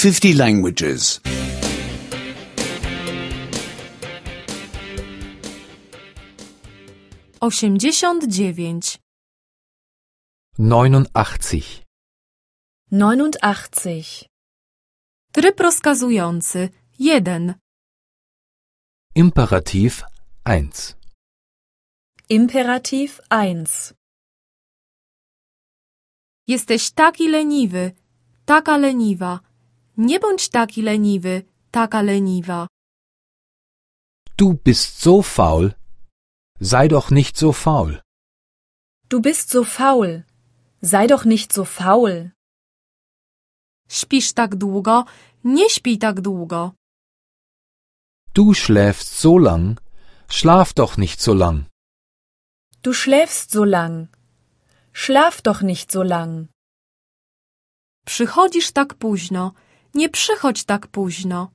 50 languages. 89. 89. 89. Tryb rozkazujący 1. Imperativ 1. Imperativ 1. Jesteś taki leniwy, taka leniwa. Nie bądź taki leniwy, taka leniwa. Du bist so faul. Sei doch nicht so faul. Du bist so faul. Sei doch nicht so faul. Śpisz tak długo, nie śpij tak długo. Du schläfst so lang. Schlaf doch nicht so lang. Du schläfst so lang. Schlaf doch nicht so lang. Przychodzisz tak późno, nie przychodź tak późno.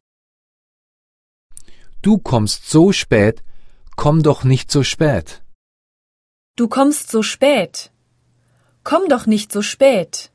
Du kommst so spät. Komm doch nicht so spät. Du kommst so spät. Komm doch nicht so spät.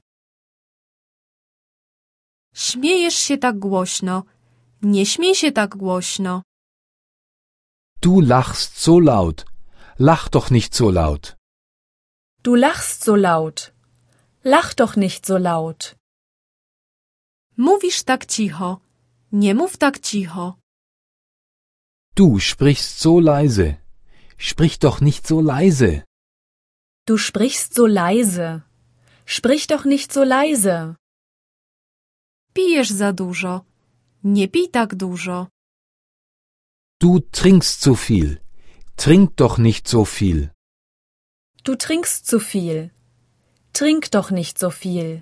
Śmiejesz się tak głośno, nie śmiej się tak głośno. Du lachst so laut. Lach doch nicht so laut. Du lachst so laut. Lach doch nicht so laut. Mówisz tak cicho, nie mów tak cicho. Du sprichst so leise. Sprich doch nicht so leise. Du sprichst so leise. Sprich doch nicht so leise. Pijesz za dużo, nie pij tak dużo. Du trinkst zu viel. Trink doch nicht so viel. Du trinkst zu viel. Trink doch nicht so viel.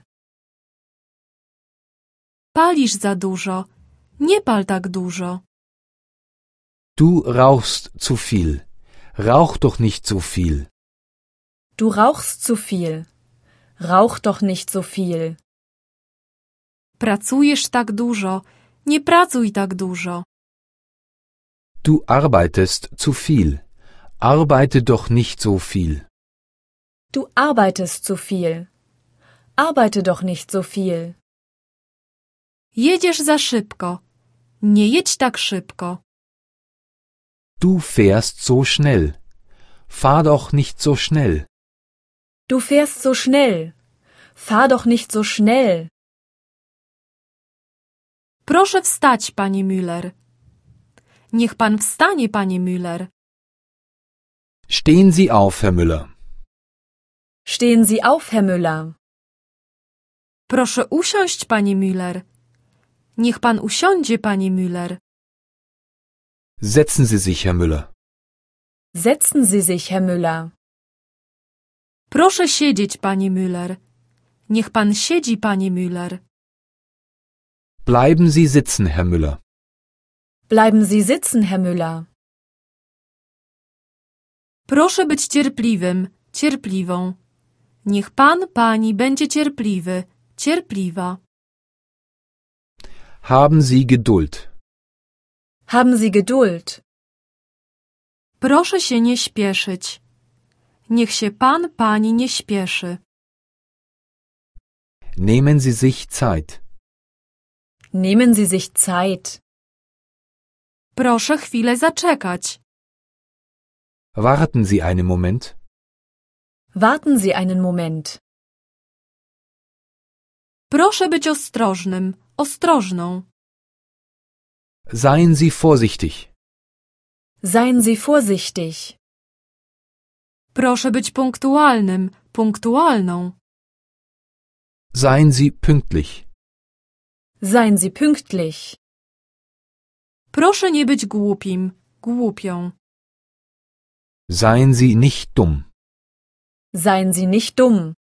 Palisz za dużo, nie pal tak dużo. Du rauchst zu viel. Rauch doch nicht so viel. Du rauchst zu viel. Rauch doch nicht so viel. Pracujesz tak dużo, nie pracuj tak dużo. Du arbeitest zu viel. Arbeite doch nicht so viel. Du arbeitest zu viel. Arbeite doch nicht so viel. Jedziesz za szybko, nie jedź tak szybko. Du fährst so schnell. Fahr doch nicht so schnell. Du fährst so schnell. Fahr doch nicht so schnell. Proszę wstać, panie Müller. Niech pan wstanie, panie Müller. Stehen Sie auf, Herr Müller. Stehen Sie auf, Herr Müller. Proszę usiąść, panie Müller. Niech pan usiądzie, panie Müller. Setzen Sie sich, Herr Müller. Setzen Sie sich, Herr Müller. Proszę siedzieć, panie Müller. Niech pan siedzi, panie Müller. Bleiben Sie sitzen, Herr Müller. Bleiben Sie sitzen, Herr Müller. Proszę być cierpliwym, cierpliwą. Niech pan, pani będzie cierpliwy, cierpliwa. Haben Sie Geduld. Haben Sie Geduld. Proszę się nie śpieszyć. Niech się pan, pani nie śpieszy. Nehmen Sie sich Zeit. Nehmen Sie sich Zeit. Proszę chwilę zaczekać. Warten Sie einen Moment. Warten Sie einen Moment. Proszę być ostrożnym, ostrożną. Seien Sie vorsichtig. Seien Sie vorsichtig. Proszę być punktualnym, punktualną. Seien Sie pünktlich. Seien Sie pünktlich. Proszę nie być głupim, głupią. Seien Sie nicht dumm. Seien Sie nicht dumm.